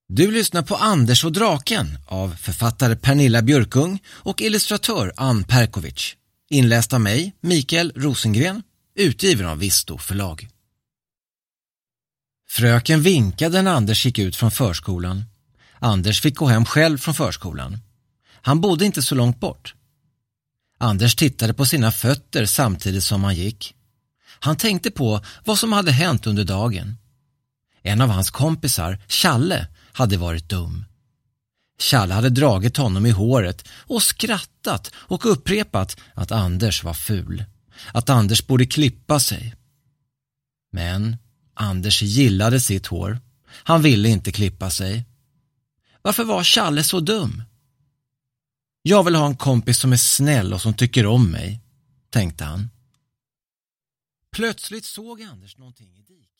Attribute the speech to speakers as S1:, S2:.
S1: Du lyssnar på Anders och draken av författare Pernilla Björkung och illustratör Ann Perkovic. Inläst av mig, Mikael Rosengren, utgiven av Visto förlag. Fröken vinkade när Anders gick ut från förskolan. Anders fick gå hem själv från förskolan. Han bodde inte så långt bort. Anders tittade på sina fötter samtidigt som han gick. Han tänkte på vad som hade hänt under dagen. En av hans kompisar, Challe, hade varit dum. Challe hade dragit honom i håret och skrattat och upprepat att Anders var ful. Att Anders borde klippa sig. Men Anders gillade sitt hår. Han ville inte klippa sig. Varför var Challe så dum? Jag vill ha en kompis som är snäll och som tycker om mig, tänkte han. Plötsligt såg Anders någonting i diket.